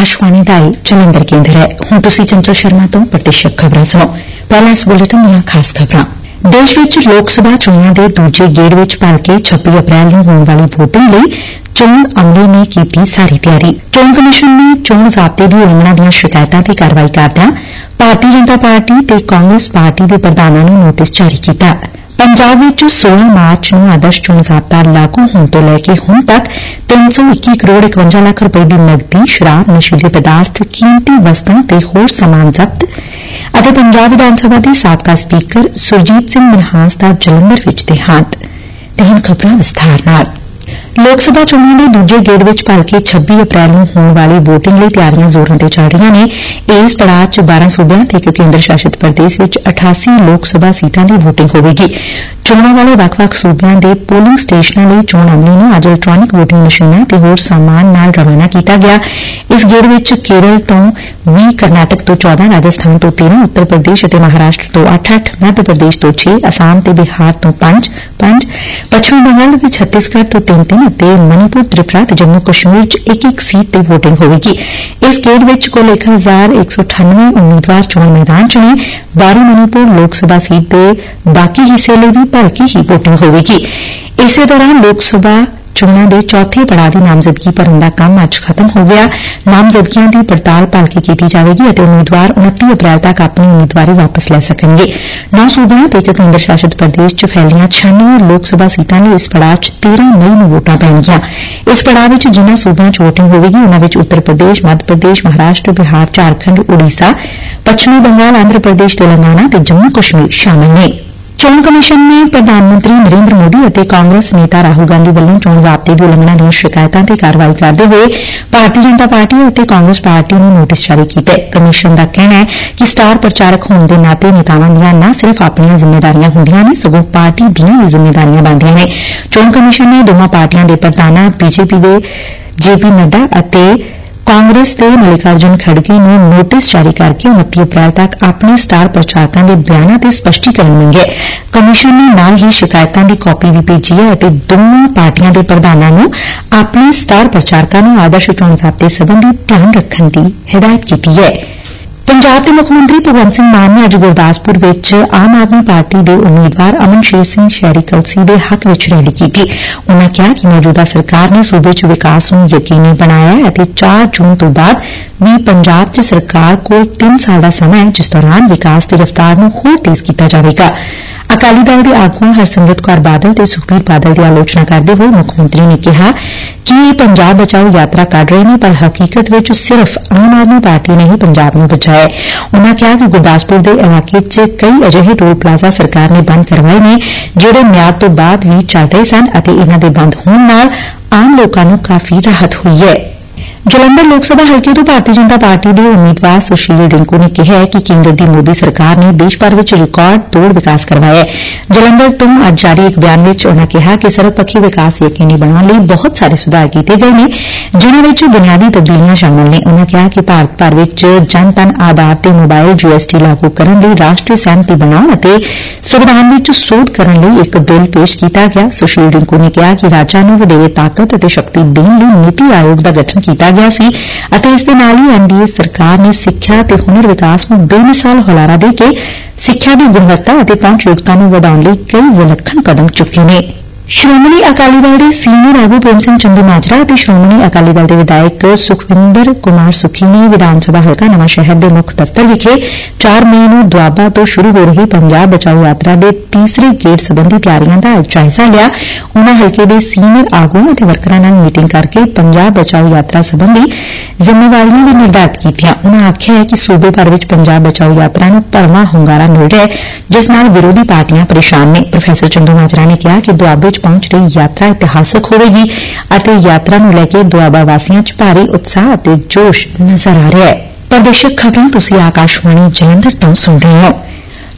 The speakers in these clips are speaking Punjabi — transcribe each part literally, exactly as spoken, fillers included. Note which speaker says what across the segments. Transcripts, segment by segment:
Speaker 1: आकाशवाणी का जलंधर केंद्र है। हुण तुसीं चंचल शर्मा तो प्रतिशत खबरां सुणो। पहला इस बुलेटिन दीआं खास खबरां। देश विच लोक सभा चोणां दे दूजे गेड़ विच भलके छब्बी अप्रैल नूं होण वाली वोटिंग लई चोण अमले ने कीती सारी तैयारी। चोण कमिशन ने चोण ज़ाब्ते दी उलंघना दीआं शिकायतां ते कार्रवाई करदिआं भारतीय जनता पार्टी ते कांग्रेस पार्टी दे प्रधानां नूं नोटिस जारी कीता। पंजाब विच सोलह मार्च नूं आदर्श चोण ज़ाब्ता लागू होण तो लैके हुण तक तीन सौ इक्की करोड़ इकवंजा लाख रुपए दी नकदी, शराब, नशीले पदार्थ, कीमती वस्तां ते होर समान जब्त ਅਤੇ पंजाब विधान सभा ਦੇ ਸਾਬਕਾ ਸਪੀਕਰ ਸੁਰਜੀਤ ਸਿੰਘ ਮਨਹਾਸ ਦਾ ਜਲੰਧਰ ਵਿੱਚ ਦੇਹਾਂਤ। ਤੇ ਹੁਣ ਖਬਰਾਂ ਵਿਸਥਾਰ ਨਾਲ। ਲੋਕ ਸਭਾ ਚੋਣਾਂ ਦੇ ਦੂਜੇ ਗੇੜ ਵਿੱਚ ਭਲਕੇ ਛੱਬੀ ਅਪ੍ਰੈਲ ਨੂੰ ਹੋਣ ਵਾਲੀ ਵੋਟਿੰਗ ਲਈ ਤਿਆਰੀਆਂ ਜ਼ੋਰਾਂ ਤੇ ਚੱਲ ਰਹੀਆਂ ਨੇ। ਇਸ ਪੜਾਅ ਚ ਬਾਰਾਂ ਸੂਬਿਆਂ ਤੇ ਇੱਕ ਕੇਂਦਰ ਸ਼ਾਸਿਤ ਪ੍ਰਦੇਸ਼ ਵਿੱਚ ਅਠਾਸੀ ਲੋਕ ਸਭਾ ਸੀਟਾਂ ਦੀ ਵੋਟਿੰਗ ਹੋਵੇਗੀ। ਚੋਣਾਂ ਵਾਲੇ ਵੱਖ-ਵੱਖ ਸੂਬਿਆਂ ਦੇ ਪੋਲਿੰਗ ਸਟੇਸ਼ਨਾਂ ਲਈ ਚੋਣ ਅਮਲੇ ਨੂੰ ਅੱਜ ਇਲੈਕਟ੍ਰਾਨਿਕ ਵੋਟਿੰਗ ਮਸ਼ੀਨਾਂ ਤੇ ਹੋਰ ਸਾਮਾਨ ਨਾਲ ਰਵਾਨਾ ਕੀਤਾ ਗਿਆ। ਇਸ ਗੇੜ ਵਿੱਚ ਕੇਰਲ ਤੋਂ ਵੀਹ, ਕਰਨਾਟਕ ਤੋਂ ਚੌਦਾਂ, ਰਾਜਸਥਾਨ ਤੋਂ ਤੇਰਾਂ, ਉੱਤਰ ਪ੍ਰਦੇਸ਼ ਅਤੇ ਮਹਾਰਾਸ਼ਟਰ ਤੋਂ ਅੱਠ ਅੱਠ, ਮੱਧ ਪ੍ਰਦੇਸ਼ ਤੋਂ ਛੇ, ਅਸਾਮ ਤੇ ਬਿਹਾਰ ਤੋਂ ਪੰਜ ਪੰਜ, ਪੱਛਮੀ ਬੰਗਾਲ ਅਤੇ ਛੱਤੀਸਗੜ੍ਹ ਤੋਂ ਤਿੰਨ ਤਿੰਨ ਅਤੇ ਮਣੀਪੁਰ, ਤ੍ਰਿਪੁਰਾ ਤੇ ਜੰਮੂ ਕਸ਼ਮੀਰ ਚ ਇੱਕ ਇੱਕ ਸੀਟ ਤੇ ਵੋਟਿੰਗ ਹੋਵੇਗੀ। ਇਸ ਗੇੜ ਵਿੱਚ ਕੁੱਲ ਇੱਕ ਹਜ਼ਾਰ ਇੱਕ ਸੌ ਅਠਾਨਵੇਂ ਉਮੀਦਵਾਰ ਚੋਣ ਮੈਦਾਨ ਚ ਨੇ। ਬਾਹਰੀ ਮਣੀਪੁਰ ਲੋਕ ਸਭਾ ਸੀਟ ਦੇ ਬਾਕੀ ਹਿੱਸੇ ਲਈ ਵੀ ਭਲਕੇ ਹੀ ਵੋਟਿੰਗ ਹੋਵੇਗੀ। ਇਸੇ ਦੌਰਾਨ ਲੋਕ ਸਭਾ ਚੋਣਾਂ ਦੇ ਚੌਥੇ ਪੜਾਅ ਦੀ ਨਾਮਜ਼ਦਗੀ ਭਰਨ ਦਾ ਕੰਮ ਅੱਜ ਖਤਮ ਹੋ ਗਿਆ। ਨਾਮਜ਼ਦਗੀਆਂ ਦੀ ਪੜਤਾਲ ਭਲਕੇ ਕੀਤੀ ਜਾਵੇਗੀ ਅਤੇ ਉਮੀਦਵਾਰ ਉਨੱਤੀ ਅਪ੍ਰੈਲ ਤੱਕ ਆਪਣੀ ਉਮੀਦਵਾਰੀ ਵਾਪਸ ਲੈ ਸਕਣਗੇ। ਨੌ ਸੂਬਿਆਂ ਤੇ ਇੱਕ ਕੇਂਦਰ ਸ਼ਾਸਿਤ ਪ੍ਰਦੇਸ਼ ਚ ਫੈਲੀਆਂ ਛਿਆਨਵੇਂ ਲੋਕ ਸਭਾ ਸੀਟਾਂ ਲਈ ਇਸ ਪੜਾਅ ਚ ਤੇਰਾਂ ਮਈ ਨੂੰ ਵੋਟਾਂ ਪੈਣਗੀਆਂ। ਇਸ ਪੜਾਅ ਵਿੱਚ ਜਿਨ੍ਹਾਂ ਸੂਬਿਆਂ ਚ ਵੋਟਿੰਗ ਹੋਵੇਗੀ ਉਨ੍ਹਾਂ ਵਿੱਚ ਉੱਤਰ ਪ੍ਰਦੇਸ਼, ਮੱਧ ਪ੍ਰਦੇਸ਼, ਮਹਾਰਾਸ਼ਟਰ, ਬਿਹਾਰ, ਝਾਰਖੰਡ, ਉੜੀਸਾ, ਪੱਛਮੀ ਬੰਗਾਲ, ਆਂਧਰ ਪ੍ਰਦੇਸ਼, ਤੇਲੰਗਾਨਾ ਤੇ ਜੰਮੂ ਕਸ਼ਮੀਰ ਸ਼ਾਮਲ ਨੇ। ਚੋਣ ਕਮਿਸ਼ਨ ਨੇ ਪ੍ਰਧਾਨ ਮੰਤਰੀ ਨਰਿੰਦਰ ਮੋਦੀ ਅਤੇ ਕਾਂਗਰਸ ਨੇਤਾ ਰਾਹੁਲ ਗਾਂਧੀ ਵੱਲੋਂ ਚੋਣ ਜ਼ਾਬਤੇ ਦੀ ਉਲੰਘਣਾ ਦੀਆਂ ਸ਼ਿਕਾਇਤਾਂ ਤੇ ਕਾਰਵਾਈ ਕਰਦੇ ਹੋਏ ਭਾਰਤੀ ਜਨਤਾ ਪਾਰਟੀ ਅਤੇ ਕਾਂਗਰਸ ਪਾਰਟੀ ਨੂੰ ਨੋਟਿਸ ਜਾਰੀ ਕੀਤਾ ਹੈ। ਕਮਿਸ਼ਨ ਦਾ ਕਹਿਣਾ ਹੈ ਕਿ ਸਟਾਰ ਪ੍ਰਚਾਰਕ ਹੋਣ ਦੇ ਨਾਤੇ ਨੇਤਾਵਾਂ ਦੀਆਂ ਨਾ ਸਿਰਫ ਆਪਣੀਆਂ ਜ਼ਿੰਮੇਵਾਰੀਆਂ ਹੁੰਦੀਆਂ ਨੇ ਸਗੋਂ ਪਾਰਟੀ ਦੀਆਂ ਵੀ ਜ਼ਿੰਮੇਵਾਰੀਆਂ ਬਣਦੀਆਂ ਨੇ। ਚੋਣ ਕਮਿਸ਼ਨ ਨੇ ਦੋਵਾਂ ਪਾਰਟੀਆਂ ਦੇ ਪ੍ਰਧਾਨਾਂ ਬੀਜੇਪੀ ਦੇ ਜੇ ਪੀ ਨੱਡਾ ਅਤੇ ਕਾਂਗਰਸ ਦੇ ਮਲਿਕਾਰਜੁਨ ਖੜਗੇ ਨੂੰ ਨੋਟਿਸ ਜਾਰੀ ਕਰਕੇ ਉਨੱਤੀ ਅਪ੍ਰੈਲ ਤੱਕ ਆਪਣੇ ਸਟਾਰ ਪ੍ਰਚਾਰਕਾਂ ਦੇ ਬਿਆਨਾਂ ਤੇ ਸਪਸ਼ਟੀਕਰਨ ਮੰਗੇ। ਕਮਿਸ਼ਨ ਨੇ ਨਾਲ ਹੀ ਸ਼ਿਕਾਇਤਾਂ ਦੀ ਕਾਪੀ ਵੀ ਭੇਜੀ ਹੈ ਅਤੇ ਦੋਵਾਂ ਪਾਰਟੀਆਂ ਦੇ ਪ੍ਰਧਾਨਾਂ ਨੂੰ ਆਪਣੇ ਸਟਾਰ ਪ੍ਰਚਾਰਕਾਂ ਨੂੰ ਆਦਰਸ਼ ਚੋਣ ਜ਼ਾਬਤੇ ਸਬੰਧੀ ਧਿਆਨ ਰੱਖਣ ਦੀ ਹਦਾਇਤ ਕੀਤੀ ਹੈ। ਪੰਜਾਬ ਦੇ ਮੁੱਖ ਮੰਤਰੀ ਭਗਵੰਤ ਸਿੰਘ ਮਾਨ ਨੇ ਅੱਜ ਗੁਰਦਾਸਪੁਰ ਵਿੱਚ ਆਮ ਆਦਮੀ ਪਾਰਟੀ ਦੇ ਉਮੀਦਵਾਰ ਅਮਨਸ਼ੇਰ ਸਿੰਘ ਸ਼ਹਿਰੀ ਕਲਸੀ ਦੇ ਹੱਕ ਵਿੱਚ ਰੈਲੀ ਕੀਤੀ। ਉਨ੍ਹਾਂ ਕਿਹਾ ਕਿ ਮੌਜੂਦਾ ਸਰਕਾਰ ਨੇ ਸੂਬੇ ਚ ਵਿਕਾਸ ਨੂੰ ਯਕੀਨੀ ਬਣਾਇਆ ਹੈ ਅਤੇ ਚਾਰ ਜੂਨ ਤੋਂ ਬਾਅਦ ਵੀ ਪੰਜਾਬ ਚ ਸਰਕਾਰ ਕੋਲ ਤਿੰਨ ਸਾਲ ਦਾ ਸਮਾਂ ਹੈ ਜਿਸ ਦੌਰਾਨ ਵਿਕਾਸ ਦੀ ਰਫ਼ਤਾਰ ਨੂੰ ਹੋਰ ਤੇਜ਼ ਕੀਤਾ ਜਾਵੇਗਾ। ਅਕਾਲੀ ਦਲ ਦੇ ਆਗੂ ਹਰਸਿਮਰਤ ਕੌਰ ਬਾਦਲ ਤੇ ਸੁਖਬੀਰ ਬਾਦਲ ਦੀ ਆਲੋਚਨਾ ਕਰਦੇ ਹੋਏ ਮੁੱਖ ਮੰਤਰੀ ਨੇ ਕਿਹਾ ਕਿ ਪੰਜਾਬ ਬਚਾਓ ਯਾਤਰਾ ਕੱਢ ਰਹੇ ਨੇ ਪਰ ਹਕੀਕਤ ਵਿੱਚ ਸਿਰਫ ਆਮ ਆਦਮੀ ਪਾਰਟੀ ਨੇ ਹੀ ਪੰਜਾਬ ਨੂੰ ਬਚਾਇਆ। ਉਨ੍ਹਾਂ ਕਿਹਾ ਕਿ ਗੁਰਦਾਸਪੁਰ ਦੇ ਇਲਾਕੇ ਚ ਕਈ ਅਜਿਹੇ ਟੋਲ ਪਲਾਜ਼ਾ ਸਰਕਾਰ ਨੇ ਬੰਦ ਕਰਵਾਏ ਨੇ ਜਿਹੜੇ ਮਿਆਦ ਤੋਂ ਬਾਅਦ ਵੀ ਚੱਲ ਰਹੇ ਸਨ ਅਤੇ ਇਨ੍ਹਾਂ ਦੇ ਬੰਦ ਹੋਣ ਨਾਲ ਆਮ ਲੋਕਾਂ ਨੂੰ ਕਾਫੀ ਰਾਹਤ ਹੋਈ ਹੈ। ਜਲੰਧਰ ਲੋਕ ਸਭਾ ਹਲਕੇ ਤੋਂ ਭਾਰਤੀ ਜਨਤਾ ਪਾਰਟੀ ਦੇ ਉਮੀਦਵਾਰ ਸੁਸ਼ੀਲ ਰਿੰਕੂ ਨੇ ਕਿਹਾ ਹੈ ਕਿ ਕੇਂਦਰ ਦੀ ਮੋਦੀ ਸਰਕਾਰ ਨੇ ਦੇਸ਼ ਭਰ ਵਿੱਚ ਰਿਕਾਰਡ ਤੋੜ ਵਿਕਾਸ ਕਰਵਾਇਆ ਹੈ। ਜਲੰਧਰ ਤੋਂ ਅੱਜ ਜਾਰੀ ਇੱਕ ਬਿਆਨ ਵਿੱਚ ਉਨ੍ਹਾਂ ਕਿਹਾ ਕਿ ਸਰਬਪੱਖੀ ਵਿਕਾਸ ਯਕੀਨੀ ਬਣਾਉਣ ਲਈ ਬਹੁਤ ਸਾਰੇ ਸੁਧਾਰ ਕੀਤੇ ਗਏ ਨੇ ਜਿਨ੍ਹਾਂ ਵਿੱਚ ਬੁਨਿਆਦੀ ਤਬਦੀਲੀਆਂ ਸ਼ਾਮਲ ਨੇ। ਉਨ੍ਹਾਂ ਕਿਹਾ ਕਿ ਭਾਰਤ ਭਰ ਵਿੱਚ ਜਨ ਧਨ ਆਧਾਰ ਤੇ ਮੋਬਾਈਲ ਜੀ ਐਸ ਟੀ ਲਾਗੂ ਕਰਨ ਲਈ ਰਾਸ਼ਟਰੀ ਸਹਿਮਤੀ ਬਣਾਉਣ ਅਤੇ ਸੰਵਿਧਾਨ ਵਿੱਚ ਸੋਧ ਕਰਨ ਲਈ ਇੱਕ ਬਿੱਲ ਪੇਸ਼ ਕੀਤਾ ਗਿਆ। ਸੁਸ਼ੀਲ ਰਿੰਕੂ ਨੇ ਕਿਹਾ ਕਿ ਰਾਜਾਂ ਨੂੰ ਵਧੇਰੇ ਤਾਕਤ ਅਤੇ ਸ਼ਕਤੀ ਦੇਣ ਲਈ ਨੀਤੀ ਆਯੋਗ ਦਾ ਗਠਨ ਕੀਤਾ ਗਿਆ ਸੀ ਅਤੇ ਇਸ ਦੇ ਨਾਲ ਹੀ ਐਨ ਡੀ ਏ ਸਰਕਾਰ ਨੇ ਸਿੱਖਿਆ ਤੇ ਹੁਨਰ ਵਿਕਾਸ ਨੂੰ ਬੇਮਿਸਾਲ ਹੁਲਾਰਾ ਦੇ ਕੇ ਸਿੱਖਿਆ ਦੀ ਗੁਣਵੱਤਾ ਅਤੇ ਪਹੁੰਚਯੋਗਤਾ ਨੂੰ ਵਧਾਉਣ ਲਈ ਕਈ ਵਿਲੱਖਣ ਕਦਮ ਚੁੱਕੇ ਨੇ। ਸ਼੍ਰੋਮਣੀ ਅਕਾਲੀ ਦਲ ਦੇ ਸੀਨੀਅਰ ਆਗੂ ਪ੍ਰੇਮ ਸਿੰਘ ਚੰਦੂਮਾਜਰਾ ਅਤੇ ਸ਼੍ਰੋਮਣੀ ਅਕਾਲੀ ਦਲ ਦੇ ਵਿਧਾਇਕ ਸੁਖਵਿੰਦਰ ਕੁਮਾਰ ਸੁੱਖੀ ਨੇ ਵਿਧਾਨ ਸਭਾ ਹਲਕਾ ਨਵਾਂ ਸ਼ਹਿਰ ਦੇ ਮੁੱਖ ਦਫ਼ਤਰ ਵਿਖੇ ਚਾਰ ਮਈ ਨੂੰ ਦੁਆਬਾ ਤੋਂ ਸ਼ੁਰੂ ਹੋ ਰਹੀ ਪੰਜਾਬ ਬਚਾਓ ਯਾਤਰਾ ਦੇ ਤੀਸਰੇ ਗੇੜ ਸਬੰਧੀ ਤਿਆਰੀਆਂ ਦਾ ਜਾਇਜ਼ਾ ਲਿਆ। ਉਨ੍ਹਾਂ ਹਲਕੇ ਦੇ ਸੀਨੀਅਰ ਆਗੂਆਂ ਅਤੇ ਵਰਕਰਾਂ ਨਾਲ ਮੀਟਿੰਗ ਕਰਕੇ ਪੰਜਾਬ ਬਚਾਓ ਯਾਤਰਾ ਸਬੰਧੀ ਜ਼ਿੰਮੇਵਾਰੀਆਂ ਵੀ ਨਿਰਧਾਰਿਤ ਕੀਤੀਆਂ। ਉਨ੍ਹਾਂ ਆਖਿਆ ਹੈ ਕਿ ਸੂਬੇ ਭਰ ਵਿੱਚ ਪੰਜਾਬ ਬਚਾਓ ਯਾਤਰਾ ਨੂੰ ਭਰਵਾਂ ਹੁੰਗਾਰਾ ਮਿਲ ਰਿਹਾ ਹੈ ਜਿਸ ਨਾਲ ਵਿਰੋਧੀ ਪਾਰਟੀਆਂ ਪਰੇਸ਼ਾਨ ਨੇ। ਪ੍ਰੋਫੈਸਰ ਚੰਦੂਮਾਜਰਾ ਨੇ ਕਿਹਾ ਕਿ ਦੁਆਬੇ ਚ ਪਹੁੰਚ ਰਹੀ ਯਾਤਰਾ ਇਤਿਹਾਸਕ ਹੋਵੇਗੀ ਅਤੇ ਯਾਤਰਾ ਨੂੰ ਲੈ ਕੇ ਦੁਆਬਾ ਵਾਸੀਆਂ ਚ ਭਾਰੀ ਉਤਸ਼ਾਹ ਅਤੇ ਜੋਸ਼ ਨਜ਼ਰ ਆ ਰਿਹਾ ਹੈ। ਪ੍ਰਦੇਸ਼ਕ ਖਬਰਾਂ ਤੁਸੀਂ ਆਕਾਸ਼ਵਾਣੀ ਜਲੰਧਰ ਤੋਂ ਸੁਣ ਰਹੇ ਹੋ।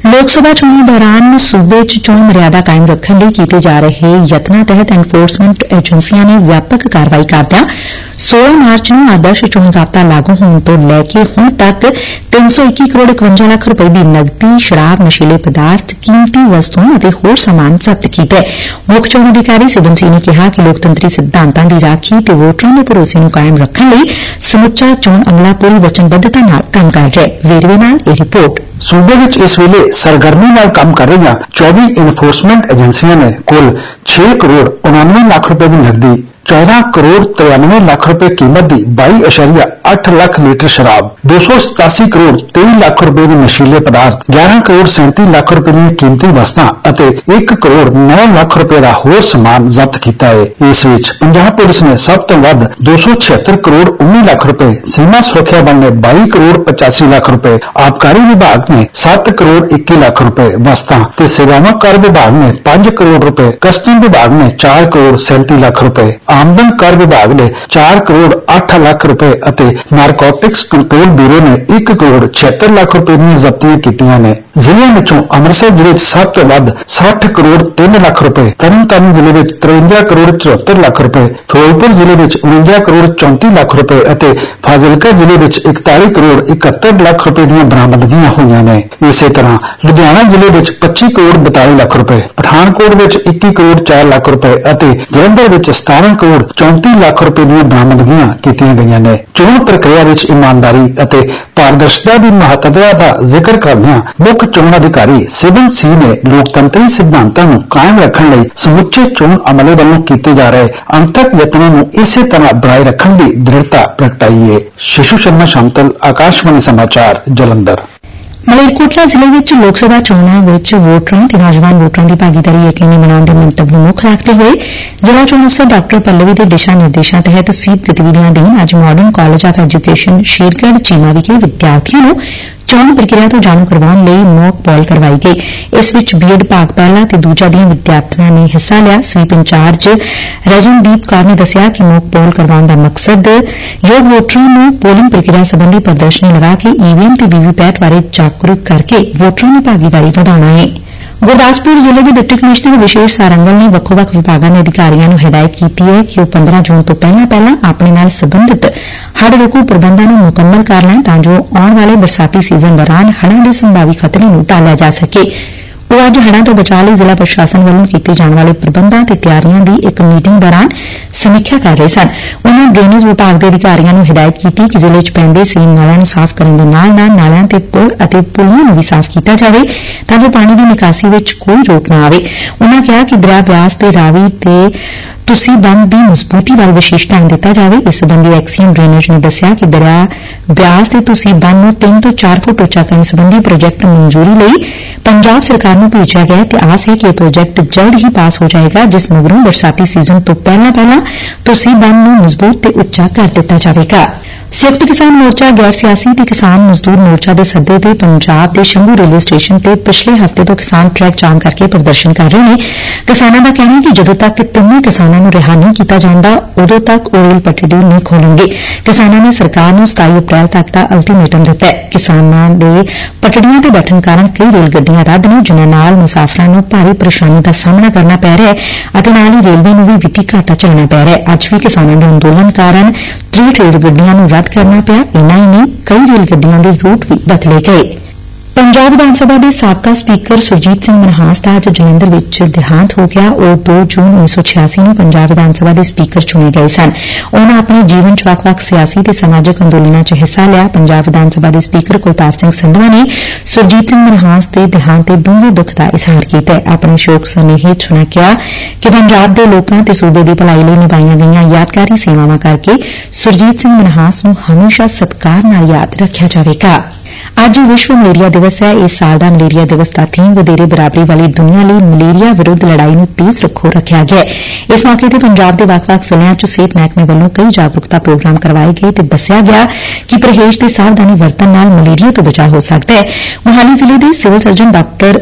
Speaker 1: ਲੋਕ ਸਭਾ ਚੋਣਾਂ ਦੌਰਾਨ ਸੂਬੇ 'ਚ ਚੋਣ ਮਰਿਆਦਾ ਕਾਇਮ ਰੱਖਣ ਲਈ ਕੀਤੇ ਜਾ ਰਹੇ ਯਤਨਾਂ ਤਹਿਤ ਐਨਫੋਰਸਮੈਂਟ ਏਜੰਸੀਆਂ ਨੇ ਵਿਆਪਕ ਕਾਰਵਾਈ ਕਰਦਿਆਂ ਸੋਲਾਂ ਮਾਰਚ ਨੂੰ ਆਦਰਸ਼ ਚੋਣ ਜ਼ਾਬਤਾ ਲਾਗੂ ਹੋਣ ਤੋਂ ਲੈ ਕੇ ਹੁਣ ਤੱਕ ਤਿੰਨ ਸੌ ਇੱਕੀ ਕਰੋੜ ਇਕਵੰਜਾ ਲੱਖ ਰੁਪਏ ਦੀ ਨਕਦੀ, ਸ਼ਰਾਬ, ਨਸ਼ੀਲੇ ਪਦਾਰਥ, ਕੀਮਤੀ ਵਸਤੂਆਂ ਅਤੇ ਹੋਰ ਸਮਾਨ ਜ਼ਬਤ ਕੀਤਾ ਹੈ। ਮੁੱਖ ਚੋਣ ਅਧਿਕਾਰੀ ਸਿਬਨ ਸਿੰਘ ਨੇ ਕਿਹਾ ਕਿ ਲੋਕਤੰਤਰੀ ਸਿਧਾਂਤਾਂ ਦੀ ਰਾਖੀ ਤੇ ਵੋਟਰਾਂ ਦੇ ਭਰੋਸੇ ਨੂੰ ਕਾਇਮ ਰੱਖਣ ਲਈ ਸਮੁੱਚਾ ਚੋਣ ਅਮਲਾ ਪੂਰੀ ਵਚਨਬੱਧਤਾ ਨਾਲ ਕੰਮ ਕਰ ਰਿਹਾ ਹੈ। ਵੇਰਵੇ ਨਾਲ ਇਹ ਰਿਪੋਰਟ।
Speaker 2: सूबे विच इस वेले सरगर्मी नाल काम कर रही चौबी इनफोर्समेंट एजेंसियां ने कुल छे करोड़ उनानवे लाख रुपए की नकदी, चौदह करोड़ तिरानवे लाख रुपए कीमत की बाई अशारिया अठ लाख लीटर शराब, दो सौ सतासी करोड़ तेई लाख रुपए के नशीले पदार्थ, ग्यारह करोड़ सैंती लाख रुपए की कीमती वस्तां अते एक करोड़ नौ लाख रुपए का होर समान जब्त किया है। इस विच पंजाब पुलिस ने सब तो वध दो सौ छिहत्तर करोड़ उन्नी लाख रुपए, सीमा सुरक्षा बल ने बाई करोड़ पचासी लाख रुपए, आबकारी विभाग ने सात करोड़ इक्की लाख रुपए वस्तां ते सेवावां कर विभाग ने पांच करोड़ रुपए, कस्टम विभाग ने चार करोड़ सैंती लाख रुपए, आमदन कर विभाग ने चार करोड़ आठ लाख रुपए अते नारकोटिक्स कंट्रोल ब्यूरो ने एक करोड़ छिहत्तर लाख रुपए दी जब्तियां कीतियां ने। जिले विचों अमृतसर जिले च सब तो वध साठ करोड़ तीन लाख रुपए, तरनतारण जिले में तिरवंजा करोड़ चौहत्तर लाख रुपए, फिरोजपुर जिले में उनंजा करोड़ चौंती लाख रुपए अते फाजिलका जिले में इकताली करोड़ इकहत्तर लाख रुपए दी बरामदगियां हुई ने। इसे तरह लुधियाना जिले में पच्ची करोड़ बताली लाख रुपए, पठानकोट में इक्की करोड़ चार लाख रुपए अते जलंधर में सतारह करोड़ चौंती लाख रुपए दी बरामदगियां कीतियां गईयां ने। चोण प्रक्रिया में ईमानदारी अते पारदर्शिता की महत्ता का जिक्र करदियां मुख्य चोण अधिकारी सिबन सिंह ने लोकतंत्री सिद्धांतां नूं कायम रखण लई समुचे चोण अमले वल्लों कीते जा रहे अंतक यत्नां नूं इसे तरह बनाए रखण दी दृढ़ता प्रगटाई है। शिशु शर्मा शांतल, आकाशवाणी समाचार, जलंधर।
Speaker 1: ਮਲੇਰਕੋਟਲਾ ਜ਼ਿਲ੍ਹੇ ਵਿੱਚ ਲੋਕ ਸਭਾ ਚੋਣਾਂ ਵਿੱਚ ਵੋਟਰਾਂ ਤੇ ਨੌਜਵਾਨ ਵੋਟਰਾਂ ਦੀ ਭਾਗੀਦਾਰੀ ਯਕੀਨੀ ਬਣਾਉਣ ਦੇ ਮੰਤਵ ਨੂੰ ਮੁੱਖ ਰੱਖਦੇ ਹੋਏ ਜ਼ਿਲ੍ਹਾ ਚੋਣ ਅਫਸਰ ਡਾਕਟਰ ਪੱਲਵੀ ਦੇ ਦਿਸ਼ਾ ਨਿਰਦੇਸ਼ਾਂ ਤਹਿਤ ਸਵੀਪ ਗਤੀਵਿਧੀਆਂ ਅਧੀਨ ਅੱਜ modern college of education Shergarh Cheema ਵਿਖੇ ਵਿਦਿਆਰਥੀਆਂ ਨੂੰ ਚੋਣ ਪ੍ਰਕਿਰਿਆ ਤੋਂ ਜਾਣੂ ਕਰਵਾਉਣ ਲਈ ਮੌਕ ਪੋਲ ਕਰਵਾਈ ਗਈ। ਇਸ ਵਿੱਚ ਬੀਐਡ ਭਾਗ ਪਹਿਲਾ ਤੇ ਦੂਜਾ ਦੀਆਂ ਵਿਦਿਆਰਥਣਾਂ ਨੇ ਹਿੱਸਾ ਲਿਆ। ਸਵੀਪ ਇੰਚਾਰਜ ਰਜਨਦੀਪ ਕੌਰ ਨੇ ਦੱਸਿਆ ਕਿ ਮੌਕ ਪੋਲ ਕਰਵਾਉਣ ਦਾ ਮਕਸਦ ਯੋਗ ਵੋਟਰਾਂ ਨੂੰ ਪੋਲਿੰਗ ਪ੍ਰਕਿਰਿਆ ਸੰਬੰਧੀ ਪ੍ਰਦਰਸ਼ਨੀ ਲਗਾ ਕੇ ਈਵੀਐਮ ਤੇ ਵੀਵੀਪੈਟ ਬਾਰੇ ਜਾਗਰੂਕ ਕਰਕੇ ਵੋਟਰਾਂ ਦੀ ਭਾਗੀਦਾਰੀ ਵਧਾਉਣਾ ਹੈ। ਗੁਰਦਾਸਪੁਰ ਜ਼ਿਲ੍ਹੇ ਦੇ ਡਿਪਟੀ ਕਮਿਸ਼ਨਰ ਵਿਸ਼ੇਸ਼ ਸਾਰੰਗਲ ਨੇ ਵੱਖੋ-ਵੱਖ ਵਿਭਾਗਾਂ ਦੇ ਅਧਿਕਾਰੀਆਂ ਨੂੰ ਹਦਾਇਤ ਕੀਤੀ ਹੈ ਕਿ ਉਹ ਪੰਦਰਾਂ ਜੂਨ ਤੋਂ ਪਹਿਲਾਂ ਪਹਿਲਾਂ ਆਪਣੇ ਨਾਲ ਸੰਬੰਧਿਤ ਹੜ੍ਹ ਰੋਕੂ ਪ੍ਰਬੰਧਾਂ ਨੂੰ ਮੁਕੰਮਲ ਕਰ ਲੈਣ ਤਾਂ ਜੋ ਆਉਣ ਵਾਲੇ ਬਰਸਾਤੀ ਸੀਜ਼ਨ ਦੌਰਾਨ ਹੜ੍ਹਾਂ ਦੇ ਸੰਭਾਵੀ ਖਤਰੇ ਨੂੰ ਟਾਲਿਆ ਜਾ ਸਕੇ। ਉਹ ਅੱਜ ਹੜ੍ਹਾਂ ਤੋਂ ਬਚਾਅ ਲਈ ਜ਼ਿਲ੍ਹਾ ਪ੍ਰਸ਼ਾਸਨ ਵੱਲੋਂ ਕੀਤੇ ਜਾਣ ਵਾਲੇ ਪ੍ਰਬੰਧਾਂ ਤੇ ਤਿਆਰੀਆਂ ਦੀ ਇੱਕ ਮੀਟਿੰਗ ਦੌਰਾਨ ਸਮੀਖਿਆ ਕਰ ਰਹੇ ਸਨ। ਉਨ੍ਹਾਂ ਡਰੇਨੇਜ ਵਿਭਾਗ ਦੇ ਅਧਿਕਾਰੀਆਂ ਨੂੰ ਹਦਾਇਤ ਕੀਤੀ ਕਿ ਜ਼ਿਲ੍ਹੇ 'ਚ ਪੈਂਦੇ ਸੀਮ ਨਾਲਿਆਂ ਨੂੰ ਸਾਫ਼ ਕਰਨ ਦੇ ਨਾਲ-ਨਾਲ ਨਾਲਿਆਂ ਤੇ ਪੁਲ ਅਤੇ ਪੁਲੀਆਂ ਨੂੰ ਵੀ ਸਾਫ਼ ਕੀਤਾ ਜਾਵੇ ਤਾਂ ਜੋ ਪਾਣੀ ਦੀ ਨਿਕਾਸੀ ਵਿੱਚ ਕੋਈ ਰੋਕ ਨਾ ਆਵੇ। ਉਨ੍ਹਾਂ ਕਿਹਾ ਕਿ ਦਰਿਆ ਬਿਆਸ ਤੇ ਰਾਵੀ ਤੇ ਤੁਸੀਂ ਬੰਦ ਦੀ ਮਜ਼ਬੂਤੀ ਵੱਲ ਵਿਸ਼ੇਸ਼ ਧਿਆਨ ਦਿੱਤਾ ਜਾਵੇ। ਇਸ ਸੰਬੰਧੀ ਐਕਸੀਅਮ ਡਰੇਨੇਜ ਨੇ ਦੱਸਿਆ ਕਿ ਦਰਿਆ ਬਿਆਸ ਤੇ ਤੁਸੀਂ ਬੰਦ ਨੂੰ ਤਿੰਨ ਤੋਂ ਚਾਰ ਫੁੱਟ ਉੱਚਾ ਕਰਨ ਸੰਬੰਧੀ ਪ੍ਰੋਜੈਕਟ ਮਨਜ਼ੂਰੀ ਲਈ ਪੰਜਾਬ ਸਰਕਾਰ ਨੂੰ ਭੇਜਿਆ ਗਿਆ ਤੇ ਆਸ ਹੈ ਕਿ ਇਹ ਪ੍ਰੋਜੈਕਟ ਜਲਦ ਹੀ ਪਾਸ ਹੋ ਜਾਏਗਾ, ਜਿਸ ਮਗਰੋਂ ਬਰਸਾਤੀ ਸੀਜ਼ਨ ਤੋਂ ਪਹਿਲਾਂ ਪਹਿਲਾਂ ਤੁਸੀਂ ਬੰਦ ਨੂੰ ਮਜ਼ਬੂਤ ਤੇ ਉੱਚਾ ਕਰ ਦਿੱਤਾ ਜਾਵੇਗਾ। ਸੰਯੁਕਤ ਕਿਸਾਨ ਮੋਰਚਾ, ਗੈਰ ਸਿਆਸੀ ਤੇ ਕਿਸਾਨ ਮਜ਼ਦੂਰ ਮੋਰਚਾ ਦੇ ਸੱਦੇ ਤੇ ਪੰਜਾਬ ਦੇ ਸ਼ੰਭੂ ਰੇਲਵੇ ਸਟੇਸ਼ਨ ਤੇ ਪਿਛਲੇ ਹਫ਼ਤੇ ਤੋਂ ਕਿਸਾਨ ਟਰੈਕ ਜਾਮ ਕਰਕੇ ਪ੍ਰਦਰਸ਼ਨ ਕਰ ਰਹੇ ਨੇ। ਕਿਸਾਨਾਂ ਦਾ ਕਹਿਣਾ ਹੈ ਕਿ ਜਦੋਂ ਤੱਕ ਤਿੰਨੇ ਕਿਸਾਨਾਂ ਨੂੰ ਰਿਹਾ ਨਹੀਂ ਕੀਤਾ ਜਾਂਦਾ ਉਦੋਂ ਤੱਕ ਉਹ ਰੇਲ ਪਟੜੀ ਨਹੀਂ ਖੋਲਣਗੇ। ਕਿਸਾਨਾਂ ਨੇ ਸਰਕਾਰ ਨੂੰ ਸਤਾਈ ਅਪ੍ਰੈਲ ਤੱਕ ਦਾ ਅਲਟੀਮੇਟਮ ਦਿੱਤਾ ਹੈ। ਕਿਸਾਨਾਂ ਦੇ ਪਟੜੀਆਂ ਤੇ ਬੈਠਣ ਕਾਰਨ ਕਈ ਰੇਲ ਗੱਡੀਆਂ ਰੱਦ ਨੇ, ਜਿਨ੍ਹਾਂ ਨਾਲ ਮੁਸਾਫਰਾਂ ਨੂੰ ਭਾਰੀ ਪਰੇਸ਼ਾਨੀ ਦਾ ਸਾਹਮਣਾ ਕਰਨਾ ਪੈ ਰਿਹਾ ਹੈ ਅਤੇ ਨਾਲ ਹੀ ਰੇਲਵੇ ਨੂੰ ਵੀ ਵਿੱਤੀ ਘਾਟਾ ਝੱਲਣਾ ਪੈ ਰਿਹਾ ਹੈ। ਅੱਜ ਵੀ ਕਿਸਾਨਾਂ ਦੇ ਅੰਦੋਲਨ ਕਾਰਨ ਤੀਹ ਰੇਲ ਗੱਡੀਆਂ ਨੂੰ ਰੱਦ ਕਰਨਾ ਪਿਆ। ਇੰਨਾ ਹੀ ਨਹੀਂ, ਕਈ ਰੇਲ ਗੱਡੀਆਂ ਦੇ ਰੂਟ ਵੀ ਬਦਲੇ ਗਏ। ਪੰਜਾਬ ਵਿਧਾਨ ਸਭਾ ਦੇ ਸਾਬਕਾ ਸਪੀਕਰ ਸੁਰਜੀਤ ਸਿੰਘ ਮਨਹਾਸ ਦਾ ਅੱਜ ਜਲੰਧਰ ਵਿੱਚ ਦੇਹਾਂਤ ਹੋ ਗਿਆ। ਉਹ ਦੋ ਜੂਨ ਉੱਨੀ ਸੌ ਛਿਆਸੀ ਨੂੰ ਪੰਜਾਬ ਵਿਧਾਨ ਸਭਾ ਦੇ ਸਪੀਕਰ ਚੁਣੇ ਗਏ ਸਨ। ਉਨ੍ਹਾਂ ਆਪਣੇ ਜੀਵਨ 'ਚ ਵੱਖ-ਵੱਖ ਸਿਆਸੀ ਤੇ ਸਮਾਜਿਕ ਅੰਦੋਲਨਾਂ 'ਚ ਹਿੱਸਾ ਲਿਆ। ਪੰਜਾਬ ਵਿਧਾਨ ਸਭਾ ਦੇ ਸਪੀਕਰ ਕੁਲਤਾਰ ਸਿੰਘ ਸੰਧਵਾ ਨੇ ਸੁਰਜੀਤ ਸਿੰਘ ਮਨਹਾਸ ਦੇ ਦੇਹਾਂਤ ਤੇ ਡੂੰਘੇ ਦੁੱਖ ਦਾ ਇਜ਼ਹਾਰ ਕੀਤਾ। ਆਪਣੇ ਸ਼ੋਕ ਸੁਨੇਹੇ 'ਚ ਉਨ੍ਹਾਂ ਕਿਹਾ ਕਿ ਪੰਜਾਬ ਦੇ ਲੋਕਾਂ ਤੇ ਸੂਬੇ ਦੀ ਭਲਾਈ ਲਈ ਨਿਭਾਈਆਂ ਗਈਆਂ ਯਾਦਗਾਰੀ ਸੇਵਾਵਾਂ ਕਰਕੇ ਸੁਰਜੀਤ ਸਿੰਘ ਮਨਹਾਸ ਨੂੰ ਹਮੇਸ਼ਾ ਸਤਿਕਾਰ ਨਾਲ ਯਾਦ ਰੱਖਿਆ ਜਾਵੇਗਾ। ਅੱਜ ਵਿਸ਼ਵ ਮਲੇਰੀਆ ਦਿਵਸ ਹੈ। ਇਸ ਸਾਲ ਦਾ ਮਲੇਰੀਆ ਦਿਵਸ ਦਾ ਥੀਮ ਵਧੇਰੇ ਬਰਾਬਰੀ ਵਾਲੀ ਦੁਨੀਆ ਲਈ ਮਲੇਰੀਆ ਵਿਰੁੱਧ ਲੜਾਈ ਨੂੰ ਤੇਜ਼ ਰੱਖੋ ਰੱਖਿਆ ਗਿਆ। ਇਸ ਮੌਕੇ ਤੇ ਪੰਜਾਬ ਦੇ ਵੱਖ-ਵੱਖ ਜ਼ਿਲ੍ਹਿਆਂ 'ਚ ਸਿਹਤ ਮਹਿਕਮੇ ਵੱਲੋਂ ਕਈ ਜਾਗਰੂਕਤਾ ਪ੍ਰੋਗਰਾਮ ਕਰਵਾਏ ਗਏ ਤੇ ਦੱਸਿਆ ਗਿਆ ਕਿ ਪਰਹੇਜ਼ ਤੇ ਸਾਵਧਾਨੀ ਵਰਤਣ ਨਾਲ ਮਲੇਰੀਆ ਤੋਂ ਬਚਾਅ ਹੋ ਸਕਦਾ ਹੈ। ਮੋਹਾਲੀ ਜ਼ਿਲ੍ਹੇ ਦੇ civil surgeon doctor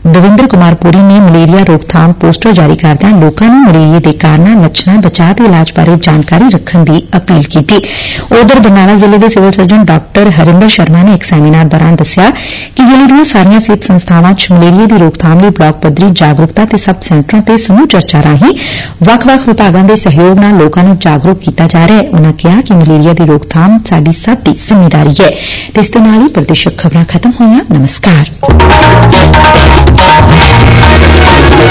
Speaker 1: Davinder Kumar Puri ਨੇ ਮਲੇਰੀਆ ਰੋਕਥਾਮ ਪੋਸਟਰ ਜਾਰੀ ਕਰਦਿਆਂ ਲੋਕਾਂ ਨੂੰ ਮਲੇਰੀਆ ਦੇ ਕਾਰਨਾਂ, ਲੱਛਣਾਂ, ਬਚਾਅ ਤੇ ਇਲਾਜ ਬਾਰੇ ਜਾਣਕਾਰੀ ਰੱਖਣ ਦੀ ਅਪੀਲ ਕੀਤੀ। ਉਧਰ ਬਰਨਾਲਾ ਜ਼ਿਲ੍ਹੇ ਦੇ civil surgeon doctor Harinder Sharma ਨੇ ਇੱਕ ਸੈਮੀਨਾਰ ਦੌਰਾਨ ਦੱਸਿਆ ਕਿ ਜ਼ਿਲ੍ਹੇ ਦੀਆਂ ਸਾਰੀਆਂ ਸਿਹਤ ਸੰਸਥਾਵਾਂ 'ਚ ਮਲੇਰੀਆ ਦੀ ਰੋਕਥਾਮ ਲਈ ਬਲਾਕ ਪੱਧਰੀ ਜਾਗਰੂਕਤਾ ਤੇ ਸਬ ਸੈਂਟਰਾਂ ਤੇ ਸਮੂਹ ਚਰਚਾ ਰਾਹੀਂ ਵੱਖ-ਵੱਖ ਵਿਭਾਗਾਂ ਦੇ ਸਹਿਯੋਗ ਨਾਲ ਲੋਕਾਂ ਨੂੰ ਜਾਗਰੂਕ ਕੀਤਾ ਜਾ ਰਿਹਾ ਹੈ। ਉਨ੍ਹਾਂ ਕਿਹਾ ਕਿ ਮਲੇਰੀਆ ਦੀ ਰੋਕਥਾਮ ਸਾਡੀ ਸਭ ਦੀ ਜ਼ਿੰਮੇਵਾਰੀ ਹੈ। ਤੇ ਇਸ ਦੇ ਨਾਲ ਹੀ ਪ੍ਰਦੇਸ਼ਕ ਖਬਰਾਂ ਖਤਮ ਹੋਈਆਂ। ਨਮਸਕਾਰ।